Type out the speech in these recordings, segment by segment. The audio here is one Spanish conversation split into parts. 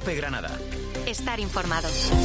COPE Granada. Estar informado.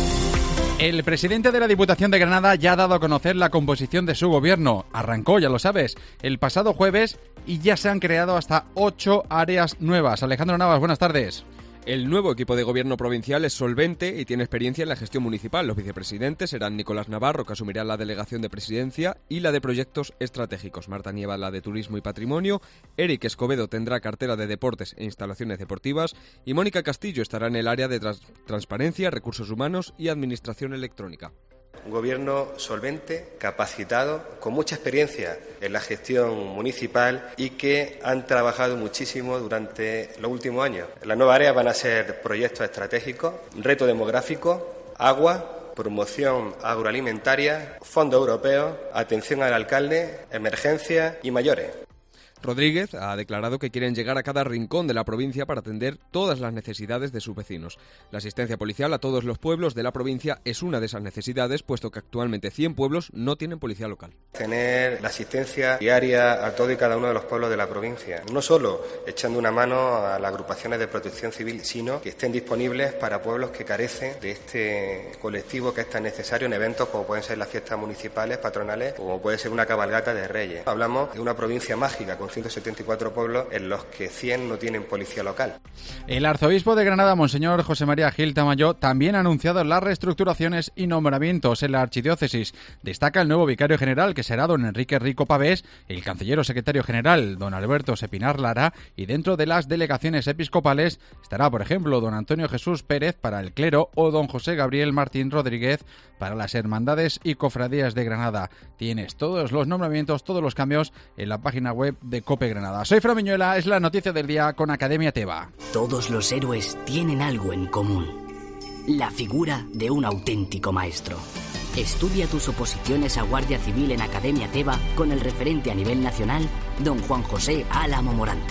El presidente de la Diputación de Granada ya ha dado a conocer la composición de su gobierno. Arrancó, ya lo sabes, el pasado jueves y ya se han creado hasta 8 áreas nuevas. Alejandro Navas, buenas tardes. El nuevo equipo de gobierno provincial es solvente y tiene experiencia en la gestión municipal. Los vicepresidentes serán Nicolás Navarro, que asumirá la delegación de presidencia y la de proyectos estratégicos. Marta Nieva, la de turismo y patrimonio. Eric Escobedo tendrá cartera de deportes e instalaciones deportivas. Y Mónica Castillo estará en el área de transparencia, recursos humanos y administración electrónica. Un gobierno solvente, capacitado, con mucha experiencia en la gestión municipal y que han trabajado muchísimo durante los últimos años. Las nuevas áreas van a ser proyectos estratégicos, reto demográfico, agua, promoción agroalimentaria, fondos europeos, atención al alcalde, emergencias y mayores. Rodríguez ha declarado que quieren llegar a cada rincón de la provincia para atender todas las necesidades de sus vecinos. La asistencia policial a todos los pueblos de la provincia es una de esas necesidades, puesto que actualmente 100 pueblos no tienen policía local. Tener la asistencia diaria a todo y cada uno de los pueblos de la provincia, no solo echando una mano a las agrupaciones de protección civil, sino que estén disponibles para pueblos que carecen de este colectivo que es tan necesario en eventos como pueden ser las fiestas municipales, patronales, como puede ser una cabalgata de Reyes. Hablamos de una provincia mágica con 174 pueblos en los que 100 no tienen policía local. El arzobispo de Granada, Monseñor José María Gil Tamayo, también ha anunciado las reestructuraciones y nombramientos en la archidiócesis. Destaca el nuevo vicario general, que será don Enrique Rico Pavés, el canciller secretario general, don Alberto Sepinar Lara, y dentro de las delegaciones episcopales estará, por ejemplo, don Antonio Jesús Pérez para el clero o don José Gabriel Martín Rodríguez para las hermandades y cofradías de Granada. Tienes todos los nombramientos, todos los cambios en la página web de COPE Granada. Soy Fran Miñuela, es la noticia del día con Academia Teva. Todos los héroes tienen algo en común: la figura de un auténtico maestro. Estudia tus oposiciones a Guardia Civil en Academia Teva con el referente a nivel nacional, don Juan José Álamo Morante.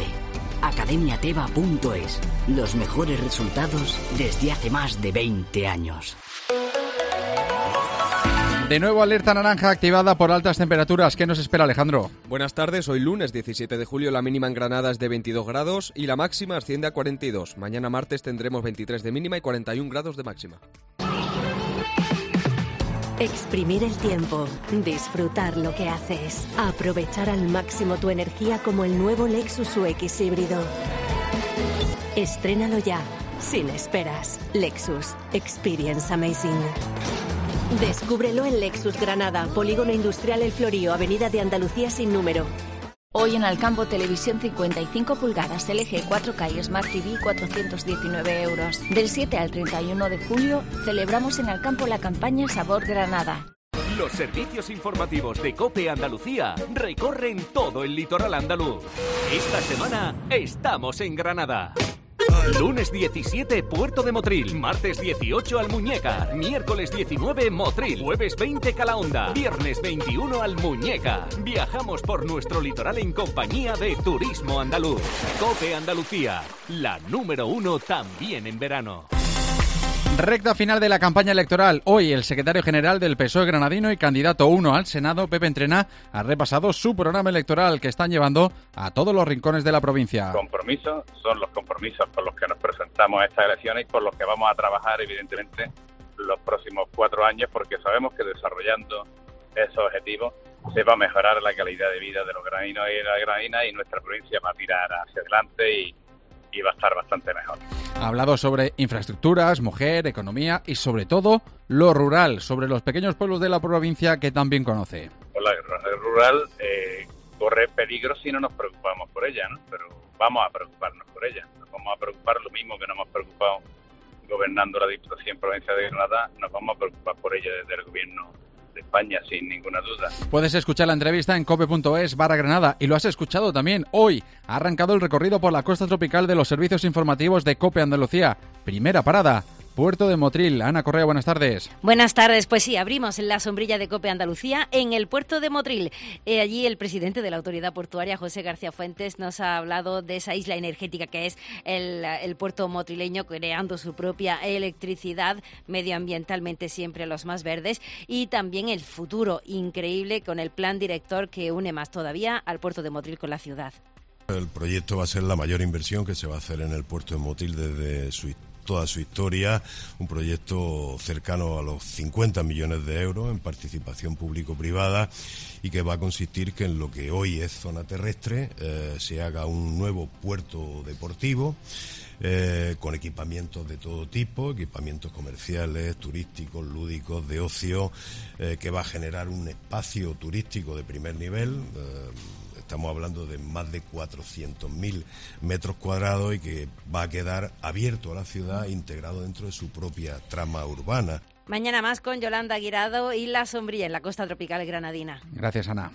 academiateva.es. Los mejores resultados desde hace más de 20 años. De nuevo alerta naranja activada por altas temperaturas. ¿Qué nos espera, Alejandro? Buenas tardes, hoy lunes 17 de julio la mínima en Granada es de 22 grados y la máxima asciende a 42. Mañana martes tendremos 23 de mínima y 41 grados de máxima. Exprimir el tiempo, disfrutar lo que haces, aprovechar al máximo tu energía como el nuevo Lexus UX híbrido. Estrénalo ya, sin esperas. Lexus. Experience amazing. Descúbrelo en Lexus Granada, Polígono Industrial El Florío, Avenida de Andalucía sin número. Hoy en Alcampo, televisión 55 pulgadas, LG 4K y Smart TV 419 euros. Del 7 al 31 de julio celebramos en Alcampo la campaña Sabor Granada. Los servicios informativos de COPE Andalucía recorren todo el litoral andaluz. Esta semana estamos en Granada. Lunes 17, Puerto de Motril. Martes 18, Almuñécar. Miércoles 19, Motril. Jueves 20, Calahonda. Viernes 21, Almuñécar. Viajamos por nuestro litoral en compañía de Turismo Andaluz. COPE Andalucía, la número 1 también en verano. Recta final de la campaña electoral. Hoy el secretario general del PSOE granadino y candidato 1 al Senado, Pepe Entrena, ha repasado su programa electoral que están llevando a todos los rincones de la provincia. Compromisos son los compromisos por los que nos presentamos a estas elecciones y por los que vamos a trabajar evidentemente los próximos 4 años, porque sabemos que desarrollando esos objetivos se va a mejorar la calidad de vida de los graninos y de las graninas y nuestra provincia va a tirar hacia adelante y va a estar bastante mejor. Ha hablado sobre infraestructuras, mujer, economía y sobre todo lo rural, sobre los pequeños pueblos de la provincia que también conoce. La rural corre peligro si no nos preocupamos por ella, ¿no? Pero vamos a preocuparnos por ella. Nos vamos a preocupar lo mismo que nos hemos preocupado gobernando la Diputación Provincia de Granada, nos vamos a preocupar por ella desde el Gobierno de España, sin ninguna duda. Puedes escuchar la entrevista en cope.es/Granada y lo has escuchado también. Hoy ha arrancado el recorrido por la costa tropical de los servicios informativos de COPE Andalucía. Primera parada, Puerto de Motril. Ana Correa, buenas tardes. Buenas tardes. Pues sí, abrimos la sombrilla de COPE Andalucía en el Puerto de Motril. Allí el presidente de la Autoridad Portuaria, José García Fuentes, nos ha hablado de esa isla energética que es el puerto motrileño, creando su propia electricidad, medioambientalmente siempre los más verdes, y también el futuro increíble con el plan director que une más todavía al Puerto de Motril con la ciudad. El proyecto va a ser la mayor inversión que se va a hacer en el Puerto de Motril desde su toda su historia, un proyecto cercano a los 50 millones de euros en participación público-privada y que va a consistir que en lo que hoy es zona terrestre se haga un nuevo puerto deportivo con equipamientos de todo tipo, equipamientos comerciales, turísticos, lúdicos, de ocio, que va a generar un espacio turístico de primer nivel. Estamos hablando de más de 400.000 metros cuadrados y que va a quedar abierto a la ciudad, integrado dentro de su propia trama urbana. Mañana más con Yolanda Guirado y La Sombrilla en la costa tropical granadina. Gracias, Ana.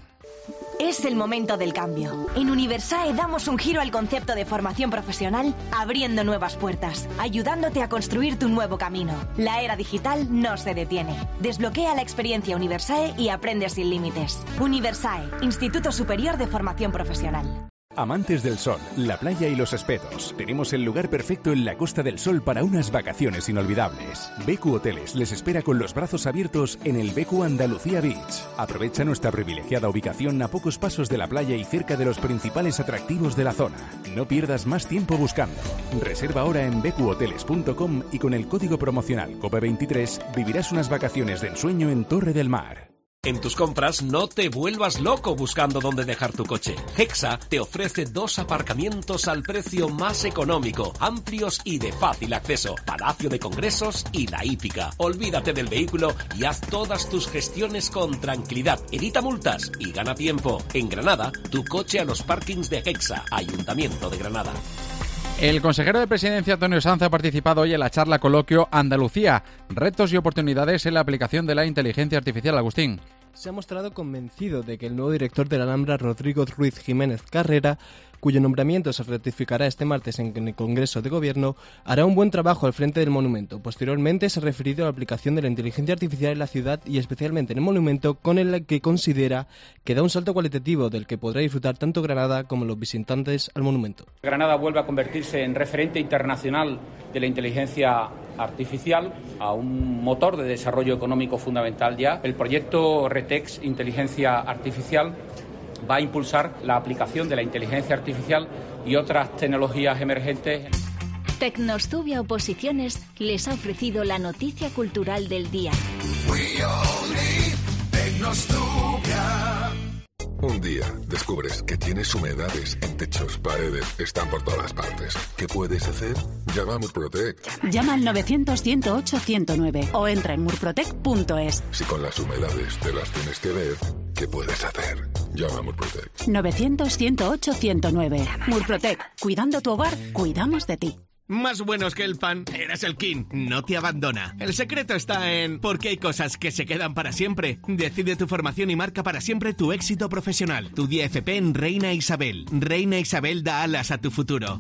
Es el momento del cambio. En Universae damos un giro al concepto de formación profesional, abriendo nuevas puertas, ayudándote a construir tu nuevo camino. La era digital no se detiene. Desbloquea la experiencia Universae y aprende sin límites. Universae, Instituto Superior de Formación Profesional. Amantes del sol, la playa y los espetos, tenemos el lugar perfecto en la Costa del Sol para unas vacaciones inolvidables. BQ Hoteles les espera con los brazos abiertos en el BQ Andalucía Beach. Aprovecha nuestra privilegiada ubicación a pocos pasos de la playa y cerca de los principales atractivos de la zona. No pierdas más tiempo buscando. Reserva ahora en bqhoteles.com y con el código promocional COPE23 vivirás unas vacaciones de ensueño en Torre del Mar. En tus compras no te vuelvas loco buscando dónde dejar tu coche. Hexa te ofrece 2 aparcamientos al precio más económico, amplios y de fácil acceso. Palacio de Congresos y La Hípica. Olvídate del vehículo y haz todas tus gestiones con tranquilidad. Evita multas y gana tiempo. En Granada, tu coche a los parkings de Hexa, Ayuntamiento de Granada. El consejero de Presidencia, Antonio Sanz, ha participado hoy en la charla coloquio Andalucía, retos y oportunidades en la aplicación de la inteligencia artificial. Agustín. Se ha mostrado convencido de que el nuevo director de la Alhambra, Rodrigo Ruiz Jiménez Carrera, cuyo nombramiento se ratificará este martes en el Congreso de Gobierno, hará un buen trabajo al frente del monumento. Posteriormente se ha referido a la aplicación de la inteligencia artificial en la ciudad y especialmente en el monumento, con el que considera que da un salto cualitativo del que podrá disfrutar tanto Granada como los visitantes al monumento. Granada vuelve a convertirse en referente internacional de la inteligencia artificial, a un motor de desarrollo económico fundamental ya. El proyecto RETEX Inteligencia Artificial va a impulsar la aplicación de la inteligencia artificial y otras tecnologías emergentes. Tecnostubia Oposiciones les ha ofrecido la noticia cultural del día. Un día descubres que tienes humedades en techos, paredes, están por todas partes. ¿Qué puedes hacer? Llama a Murprotec. Llama al 900-108-109 o entra en murprotec.es. Si con las humedades te las tienes que ver, ¿qué puedes hacer? Llama a Murprotec. 900-108-109. Murprotec. Cuidando tu hogar, cuidamos de ti. Más buenos que el pan, eres el King, no te abandona. El secreto está en porque hay cosas que se quedan para siempre. Decide tu formación y marca para siempre tu éxito profesional. Tu día FP en Reina Isabel. Reina Isabel da alas a tu futuro.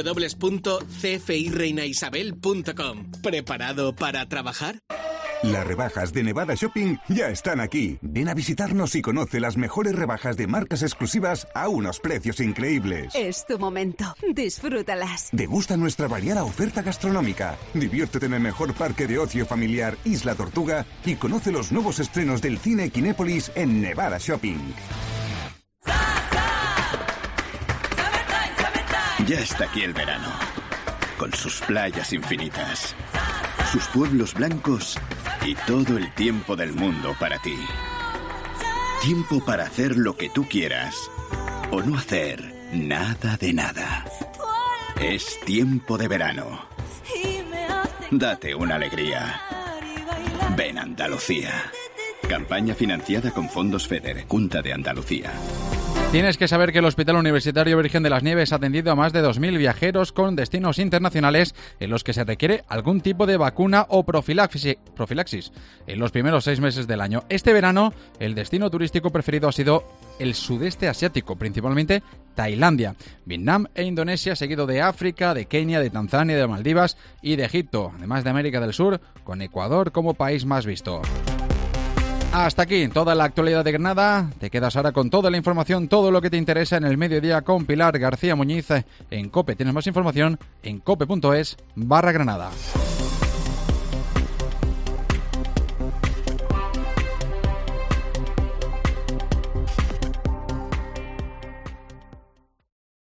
www.cfireinaisabel.com. ¿Preparado para trabajar? Las rebajas de Nevada Shopping ya están aquí. Ven a visitarnos y conoce las mejores rebajas de marcas exclusivas a unos precios increíbles. Es tu momento. Disfrútalas. Degusta nuestra variada oferta gastronómica. Diviértete en el mejor parque de ocio familiar Isla Tortuga y conoce los nuevos estrenos del cine Kinépolis en Nevada Shopping. Ya está aquí el verano, con sus playas infinitas, sus pueblos blancos y todo el tiempo del mundo para ti. Tiempo para hacer lo que tú quieras o no hacer nada de nada. Es tiempo de verano. Date una alegría. Ven Andalucía. Campaña financiada con fondos FEDER, Junta de Andalucía. Tienes que saber que el Hospital Universitario Virgen de las Nieves ha atendido a más de 2.000 viajeros con destinos internacionales en los que se requiere algún tipo de vacuna o profilaxis en los primeros 6 meses del año. Este verano, el destino turístico preferido ha sido el sudeste asiático, principalmente Tailandia, Vietnam e Indonesia, seguido de África, de Kenia, de Tanzania, de Maldivas y de Egipto, además de América del Sur, con Ecuador como país más visto. Hasta aquí toda la actualidad de Granada. Te quedas ahora con toda la información, todo lo que te interesa en el mediodía con Pilar García Muñiz en COPE. Tienes más información en cope.es/Granada.